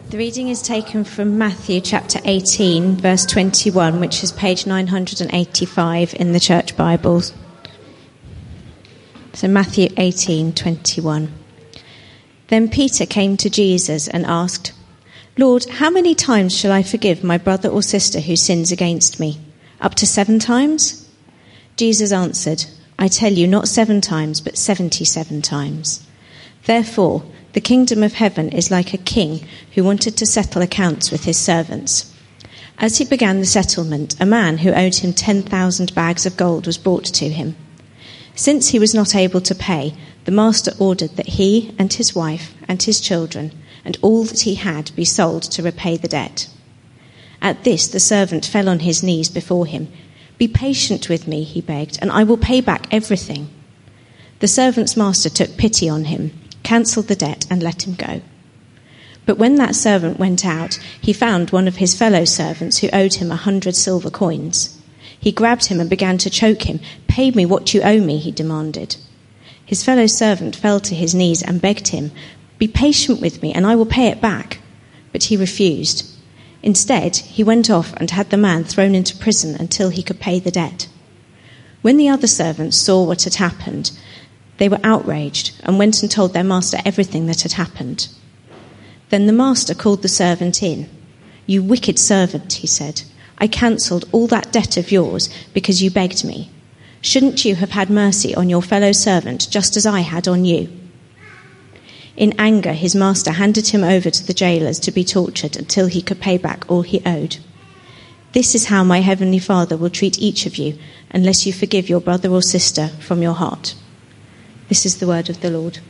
The reading is taken from Matthew chapter 18, verse 21, which is page 985 in the Church Bibles. So Matthew 18:21. Then Peter came to Jesus and asked, "Lord, how many times shall I forgive my brother or sister who sins against me? Up to 7 times?" Jesus answered, "I tell you, not 7 times, but 77 times. Therefore, the kingdom of heaven is like a king who wanted to settle accounts with his servants. As he began the settlement, a man who owed him 10,000 bags of gold was brought to him. Since he was not able to pay, the master ordered that he and his wife and his children and all that he had be sold to repay the debt. At this, the servant fell on his knees before him. 'Be patient with me,' he begged, 'and I will pay back everything.' The servant's master took pity on him, cancelled the debt, and let him go. But when that servant went out, he found one of his fellow servants who owed him 100 silver coins. He grabbed him and began to choke him. 'Pay me what you owe me,' he demanded. His fellow servant fell to his knees and begged him, 'Be patient with me, and I will pay it back.' But he refused. Instead, he went off and had the man thrown into prison until he could pay the debt. When the other servants saw what had happened, they were outraged and went and told their master everything that had happened. Then the master called the servant in. 'You wicked servant,' he said, 'I cancelled all that debt of yours because you begged me. Shouldn't you have had mercy on your fellow servant just as I had on you?' In anger, his master handed him over to the jailers to be tortured until he could pay back all he owed. This is how my heavenly Father will treat each of you unless you forgive your brother or sister from your heart." This is the word of the Lord.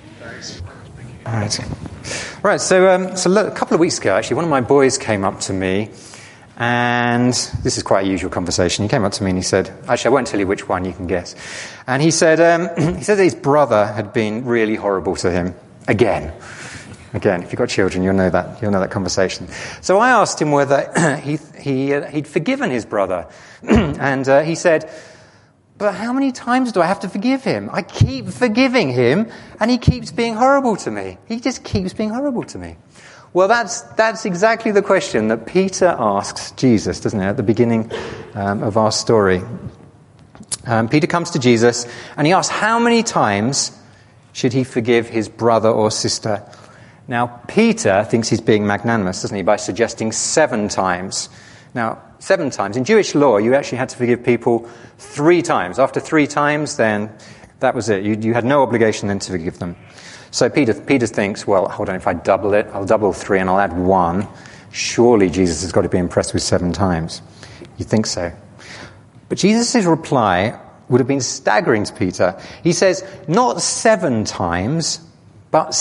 All right. So look, a couple of weeks ago, actually, one of my boys came up to me, and this is quite a usual conversation. He came up to me and he said, actually, I won't tell you which one, you can guess. And he said that his brother had been really horrible to him again. Again, if you've got children, you'll know that conversation. So I asked him whether he'd forgiven his brother, and he said, "But how many times do I have to forgive him? I keep forgiving him, and he keeps being horrible to me. He just keeps being horrible to me." Well, that's exactly the question that Peter asks Jesus, doesn't it, at the beginning of our story. Peter comes to Jesus, and he asks how many times should he forgive his brother or sister. Now, Peter thinks he's being magnanimous, doesn't he, by suggesting 7 times. Now, 7 times. In Jewish law, you actually had to forgive people 3 times. After 3 times, then that was it. You had no obligation then to forgive them. So Peter thinks, well, hold on, if I double it, I'll double 3 and I'll add 1. Surely Jesus has got to be impressed with 7 times. You'd think so. But Jesus' reply would have been staggering to Peter. He says, not 7 times, but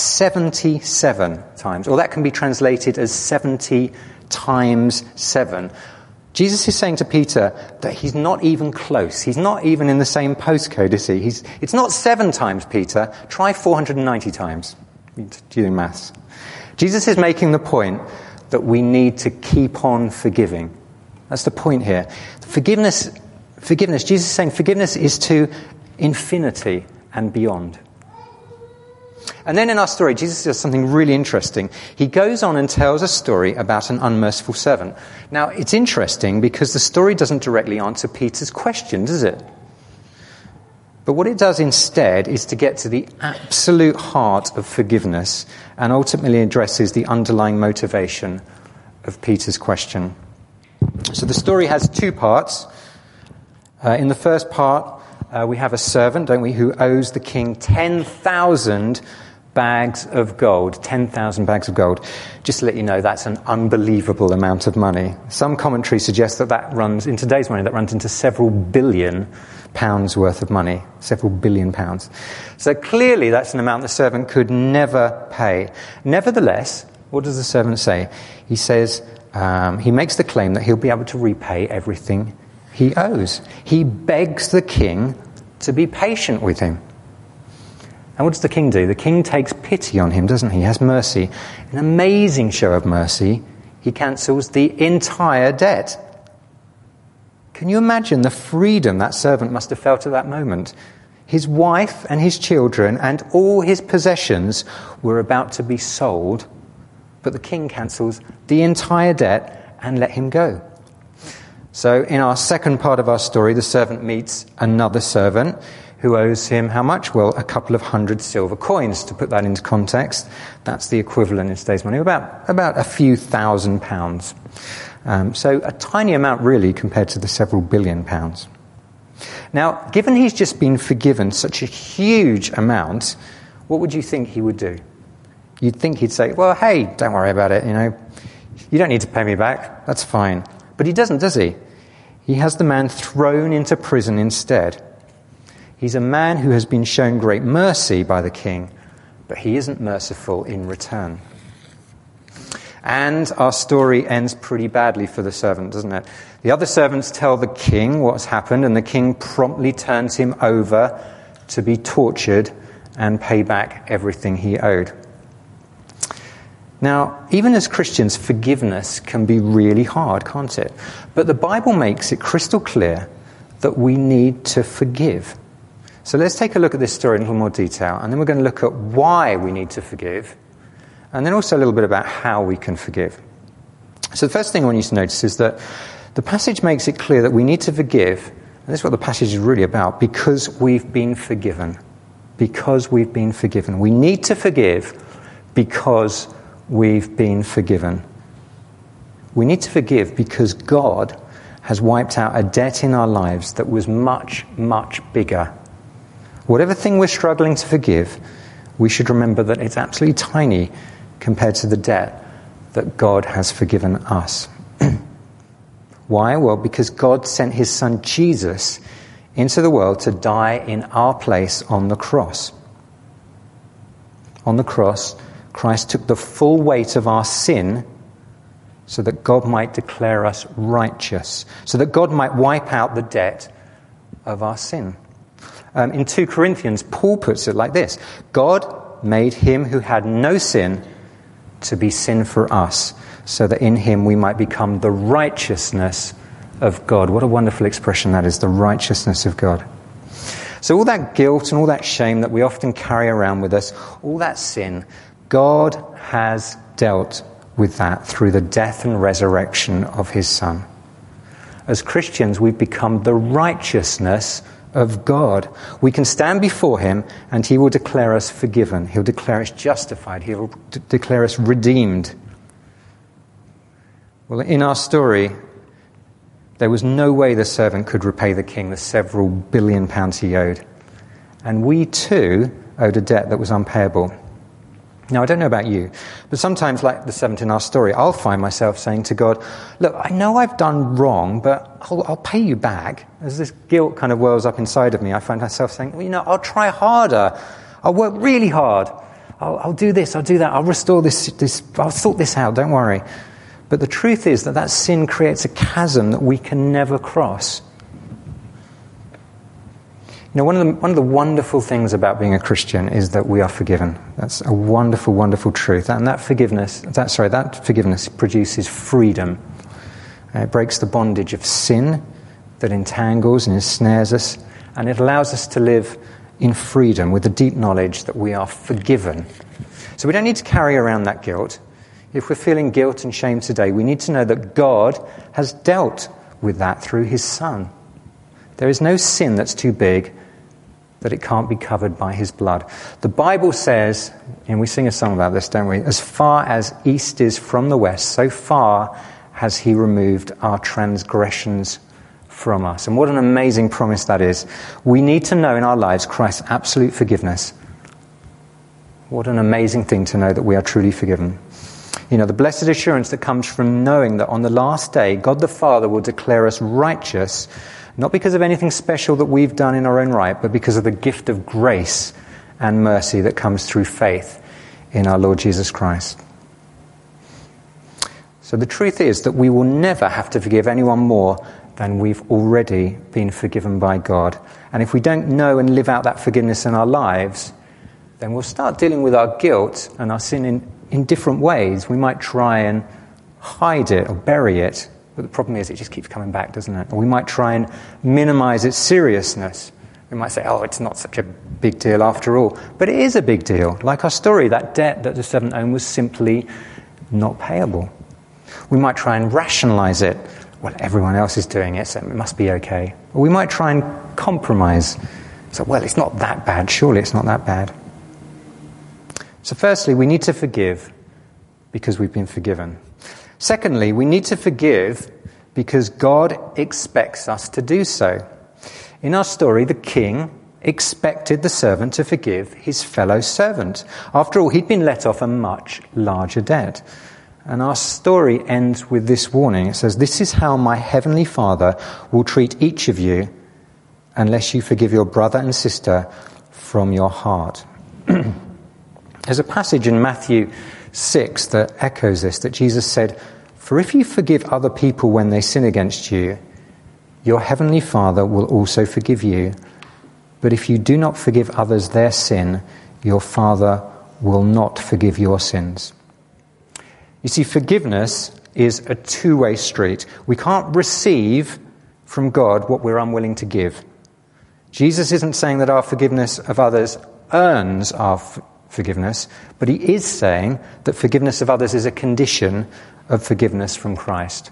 77 times. Or that can be translated as 70 times 7. Jesus is saying to Peter that he's not even close. He's not even in the same postcode, is he? It's not 7 times, Peter. Try 490 times. Doing maths. Jesus is making the point that we need to keep on forgiving. That's the point here. Forgiveness, Jesus is saying forgiveness is to infinity and beyond. And then in our story, Jesus does something really interesting. He goes on and tells a story about an unmerciful servant. Now, it's interesting because the story doesn't directly answer Peter's question, does it? But what it does instead is to get to the absolute heart of forgiveness and ultimately addresses the underlying motivation of Peter's question. So the story has 2 parts. In the first part, we have a servant, don't we, who owes the king 10,000 bags of gold. 10,000 bags of gold. Just to let you know, that's an unbelievable amount of money. Some commentaries suggest that runs, in today's money, that runs into several billion pounds worth of money. Several billion pounds. So clearly that's an amount the servant could never pay. Nevertheless, what does the servant say? He says, he makes the claim that he'll be able to repay everything he owes. He begs the king to be patient with him. And what does the king do? The king takes pity on him, doesn't he? He has mercy. An amazing show of mercy. He cancels the entire debt. Can you imagine the freedom that servant must have felt at that moment? His wife and his children and all his possessions were about to be sold But the king cancels the entire debt and let him go. So in our second part of our story, the servant meets another servant who owes him how much? Well, a couple of 100 silver coins. To put that into context, that's the equivalent in today's money, about a few £1,000s. So a tiny amount really compared to the several billion pounds. Now, given he's just been forgiven such a huge amount, what would you think he would do? You'd think he'd say, well, hey, don't worry about it, you don't need to pay me back, that's fine. But he doesn't, does he? He has the man thrown into prison instead. He's a man who has been shown great mercy by the king, but he isn't merciful in return. And our story ends pretty badly for the servant, doesn't it? The other servants tell the king what's happened, and the king promptly turns him over to be tortured and pay back everything he owed. Now, even as Christians, forgiveness can be really hard, can't it? But the Bible makes it crystal clear that we need to forgive. So let's take a look at this story in a little more detail, and then we're going to look at why we need to forgive, and then also a little bit about how we can forgive. So the first thing I want you to notice is that the passage makes it clear that we need to forgive, and this is what the passage is really about, because we've been forgiven. Because we've been forgiven. We need to forgive because we've been forgiven. We need to forgive because God has wiped out a debt in our lives that was much, much bigger. Whatever thing we're struggling to forgive, we should remember that it's absolutely tiny compared to the debt that God has forgiven us. Why? Well, because God sent his son Jesus into the world to die in our place on the cross. On the cross, Christ took the full weight of our sin so that God might declare us righteous, so that God might wipe out the debt of our sin. In 2 Corinthians, Paul puts it like this: God made him who had no sin to be sin for us, so that in him we might become the righteousness of God. What a wonderful expression that is, the righteousness of God. So all that guilt and all that shame that we often carry around with us, all that sin, God has dealt with that through the death and resurrection of his Son. As Christians, we've become the righteousness of God. We can stand before him and he will declare us forgiven. He'll declare us justified. He'll declare us redeemed. Well, in our story, there was no way the servant could repay the king the several billion pounds he owed. And we too owed a debt that was unpayable. Now, I don't know about you, but sometimes, like the servant in our story, I'll find myself saying to God, look, I know I've done wrong, but I'll pay you back. As this guilt kind of wells up inside of me, I find myself saying, well, I'll try harder. I'll work really hard. I'll do this, I'll do that. I'll restore this, I'll sort this out, don't worry. But the truth is that sin creates a chasm that we can never cross. One of the wonderful things about being a Christian is that we are forgiven. That's a wonderful, wonderful truth. And that forgiveness produces freedom. It breaks the bondage of sin that entangles and ensnares us, and it allows us to live in freedom with the deep knowledge that we are forgiven. So we don't need to carry around that guilt. If we're feeling guilt and shame today, we need to know that God has dealt with that through his Son. There is no sin that's too big that it can't be covered by his blood. The Bible says, and we sing a song about this, don't we? As far as east is from the west, so far has he removed our transgressions from us. And what an amazing promise that is. We need to know in our lives Christ's absolute forgiveness. What an amazing thing to know that we are truly forgiven. The blessed assurance that comes from knowing that on the last day, God the Father will declare us righteous, not because of anything special that we've done in our own right, but because of the gift of grace and mercy that comes through faith in our Lord Jesus Christ. So the truth is that we will never have to forgive anyone more than we've already been forgiven by God. And if we don't know and live out that forgiveness in our lives, then we'll start dealing with our guilt and our sin in different ways. We might try and hide it or bury it, but the problem is it just keeps coming back, doesn't it? Or we might try and minimize its seriousness. We might say, it's not such a big deal after all. But it is a big deal. Like our story, that debt that the servant owned was simply not payable. We might try and rationalize it. Well, everyone else is doing it, so it must be okay. Or we might try and compromise. So, well, it's not that bad. Surely it's not that bad. So firstly, we need to forgive because we've been forgiven. Secondly, we need to forgive because God expects us to do so. In our story, the king expected the servant to forgive his fellow servant. After all, he'd been let off a much larger debt. And our story ends with this warning. It says, "This is how my heavenly Father will treat each of you unless you forgive your brother and sister from your heart." There's a passage in Matthew 6 that echoes this, that Jesus said, "For if you forgive other people when they sin against you, your heavenly Father will also forgive you. But if you do not forgive others their sin, your Father will not forgive your sins." You see, forgiveness is a two-way street. We can't receive from God what we're unwilling to give. Jesus isn't saying that our forgiveness of others earns our forgiveness, but he is saying that forgiveness of others is a condition of forgiveness from Christ.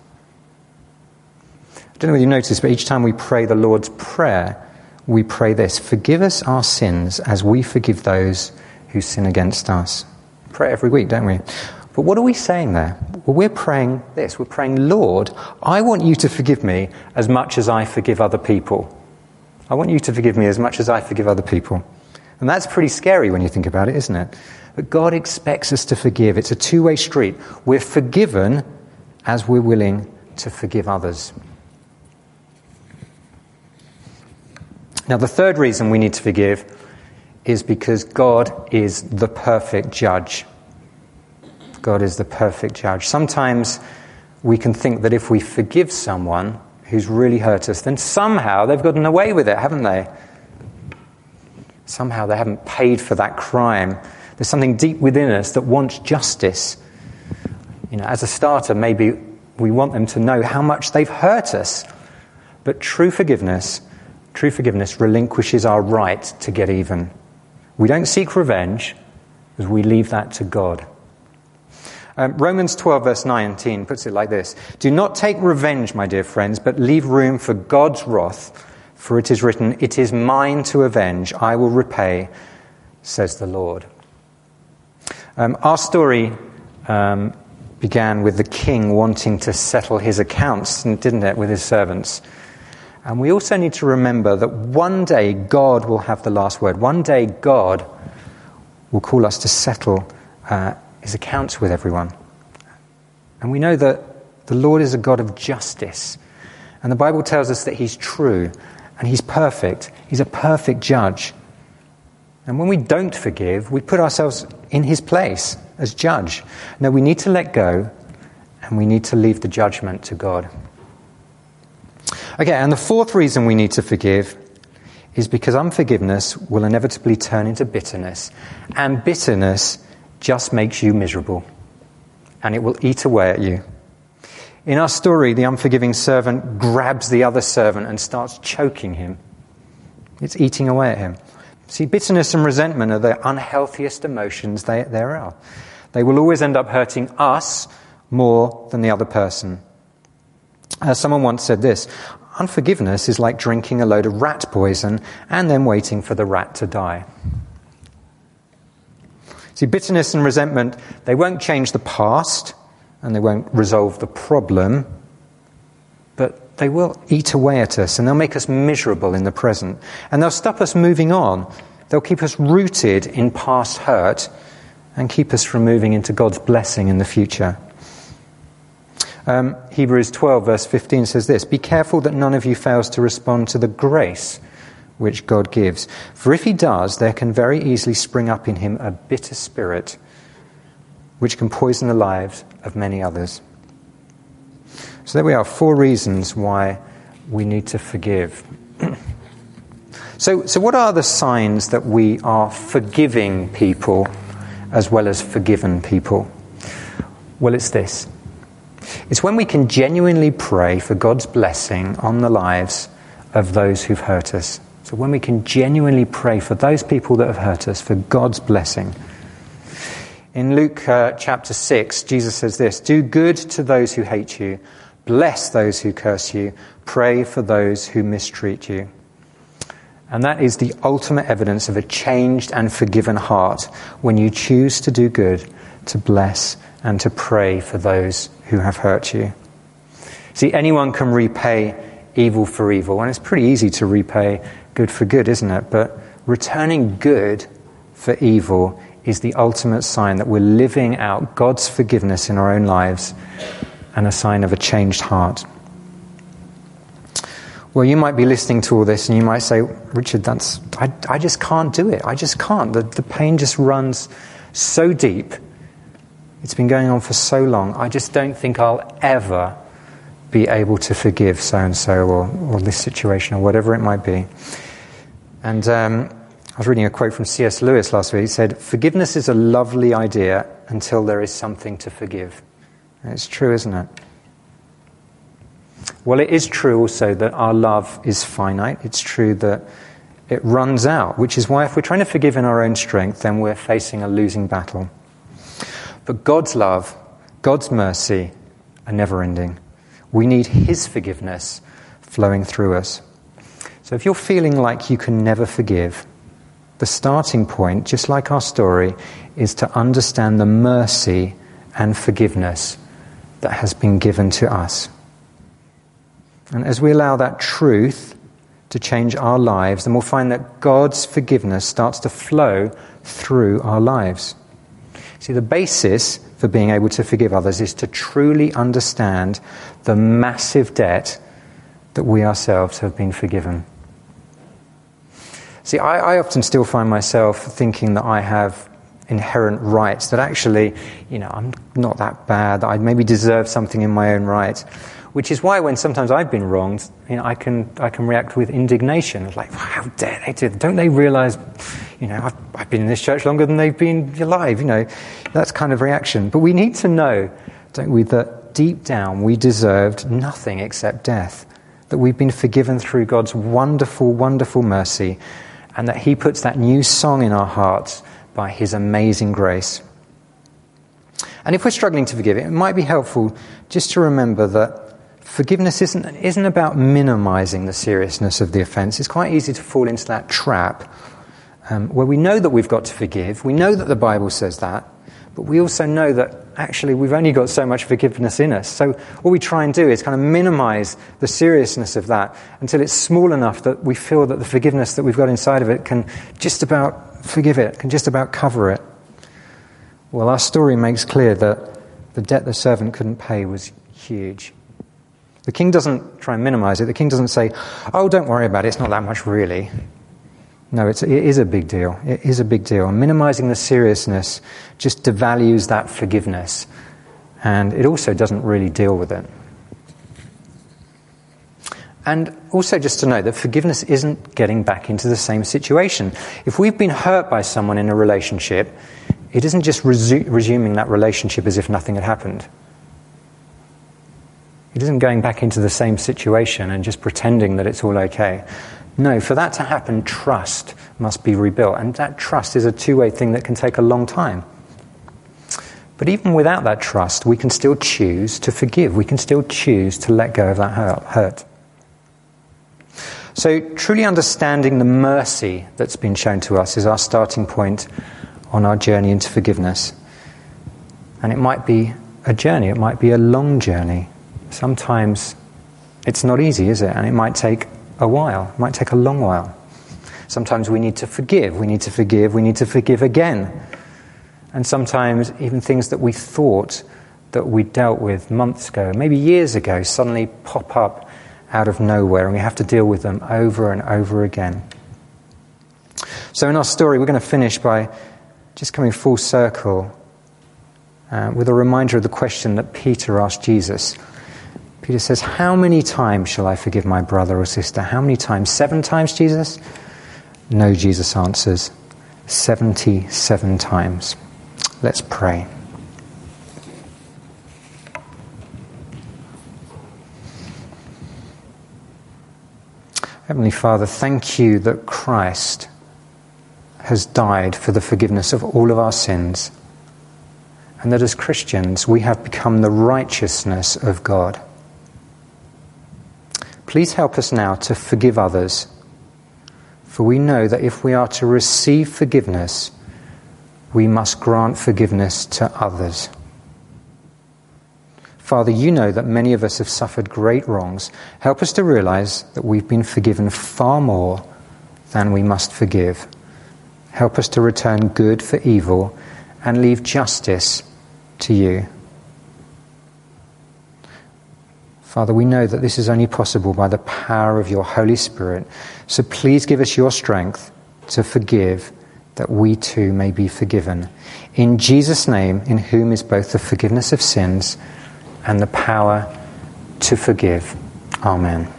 I don't know whether you noticed, but each time we pray the Lord's Prayer, we pray this: "Forgive us our sins as we forgive those who sin against us." We pray every week, don't we? But what are we saying there? Well, we're praying this. We're praying, "Lord, I want you to forgive me as much as I forgive other people. I want you to forgive me as much as I forgive other people." And that's pretty scary when you think about it, isn't it? But God expects us to forgive. It's a two-way street. We're forgiven as we're willing to forgive others. Now, the third reason we need to forgive is because God is the perfect judge. God is the perfect judge. Sometimes we can think that if we forgive someone who's really hurt us, then somehow they've gotten away with it, haven't they? Somehow they haven't paid for that crime. There's something deep within us that wants justice. As a starter, maybe we want them to know how much they've hurt us. But true forgiveness relinquishes our right to get even. We don't seek revenge, as we leave that to God. Romans 12 verse 19 puts it like this: "Do not take revenge, my dear friends, but leave room for God's wrath. For it is written, 'It is mine to avenge, I will repay, says the Lord.'" Our story began with the king wanting to settle his accounts, didn't it, with his servants. And we also need to remember that one day God will have the last word. One day God will call us to settle his accounts with everyone. And we know that the Lord is a God of justice. And the Bible tells us that he's true and he's perfect. He's a perfect judge. And when we don't forgive, we put ourselves in his place as judge. No, we need to let go and we need to leave the judgment to God. Okay, and the fourth reason we need to forgive is because unforgiveness will inevitably turn into bitterness. And bitterness just makes you miserable. And it will eat away at you. In our story, the unforgiving servant grabs the other servant and starts choking him. It's eating away at him. See, bitterness and resentment are the unhealthiest emotions there are. They will always end up hurting us more than the other person. Someone once said this: "Unforgiveness is like drinking a load of rat poison and then waiting for the rat to die." See, bitterness and resentment, they won't change the past and they won't resolve the problem, but they will eat away at us and they'll make us miserable in the present. And they'll stop us moving on. They'll keep us rooted in past hurt and keep us from moving into God's blessing in the future. Hebrews 12 verse 15 says this: "Be careful that none of you fails to respond to the grace which God gives. For if he does, there can very easily spring up in him a bitter spirit, which can poison the lives of many others." So there we are, 4 reasons why we need to forgive. So what are the signs that we are forgiving people as well as forgiven people? Well, it's this. It's when we can genuinely pray for God's blessing on the lives of those who've hurt us. So when we can genuinely pray for those people that have hurt us, for God's blessing. In Luke chapter 6, Jesus says this, "Do good to those who hate you, bless those who curse you, pray for those who mistreat you." And that is the ultimate evidence of a changed and forgiven heart, when you choose to do good, to bless and to pray for those who have hurt you. See, anyone can repay evil for evil, and it's pretty easy to repay good for good, isn't it? But returning good for evil is the ultimate sign that we're living out God's forgiveness in our own lives, and a sign of a changed heart. Well, you might be listening to all this and you might say, "Richard, I just can't do it. I just can't. The pain just runs so deep. It's been going on for so long. I just don't think I'll ever be able to forgive so-and-so or this situation or whatever it might be." And I was reading a quote from C.S. Lewis last week. He said, "Forgiveness is a lovely idea until there is something to forgive." And it's true, isn't it? Well, it is true also that our love is finite. It's true that it runs out, which is why if we're trying to forgive in our own strength, then we're facing a losing battle. But God's love, God's mercy are never ending. We need His forgiveness flowing through us. So if you're feeling like you can never forgive, the starting point, just like our story, is to understand the mercy and forgiveness that has been given to us. And as we allow that truth to change our lives, then we'll find that God's forgiveness starts to flow through our lives. See, the basis for being able to forgive others is to truly understand the massive debt that we ourselves have been forgiven. See, I often still find myself thinking that I have inherent rights, that actually, I'm not that bad, that I maybe deserve something in my own right. Which is why when sometimes I've been wronged, I can react with indignation. It's like, how dare they do that? Don't they realise, I've been in this church longer than they've been alive, That's kind of reaction. But we need to know, don't we, that deep down we deserved nothing except death. That we've been forgiven through God's wonderful, wonderful mercy. And that He puts that new song in our hearts by His amazing grace. And if we're struggling to forgive, it might be helpful just to remember that forgiveness isn't about minimizing the seriousness of the offense. It's quite easy to fall into that trap where we know that we've got to forgive. We know that the Bible says that. But we also know that actually we've only got so much forgiveness in us. So what we try and do is kind of minimize the seriousness of that until it's small enough that we feel that the forgiveness that we've got inside of it can just about forgive it, can just about cover it. Well, our story makes clear that the debt the servant couldn't pay was huge. The king doesn't try and minimize it. The king doesn't say, "Oh, don't worry about it, it's not that much really." No, it is a big deal. It is a big deal. And minimizing the seriousness just devalues that forgiveness. And it also doesn't really deal with it. And also just to know that forgiveness isn't getting back into the same situation. If we've been hurt by someone in a relationship, it isn't just resuming that relationship as if nothing had happened. It isn't going back into the same situation and just pretending that it's all okay. No, for that to happen, trust must be rebuilt. And that trust is a two-way thing that can take a long time. But even without that trust, we can still choose to forgive. We can still choose to let go of that hurt. So truly understanding the mercy that's been shown to us is our starting point on our journey into forgiveness. And it might be a journey. It might be a long journey. Sometimes it's not easy, is it? And it might take a while. It might take a long while. Sometimes we need to forgive. We need to forgive. We need to forgive again. And sometimes even things that we thought that we dealt with months ago, maybe years ago, suddenly pop up out of nowhere and we have to deal with them over and over again. So in our story, we're going to finish by just coming full circle with a reminder of the question that Peter asked Jesus. Peter says, "How many times shall I forgive my brother or sister?" How many times? 7 times, Jesus? No, Jesus answers, 77 times. Let's pray. Heavenly Father, thank you that Christ has died for the forgiveness of all of our sins. and that as Christians we have become the righteousness of God. Please help us now to forgive others, for we know that if we are to receive forgiveness, we must grant forgiveness to others. Father, you know that many of us have suffered great wrongs. Help us to realize that we've been forgiven far more than we must forgive. Help us to return good for evil and leave justice to you. Father, we know that this is only possible by the power of your Holy Spirit. So please give us your strength to forgive, that we too may be forgiven. In Jesus' name, in whom is both the forgiveness of sins and the power to forgive. Amen.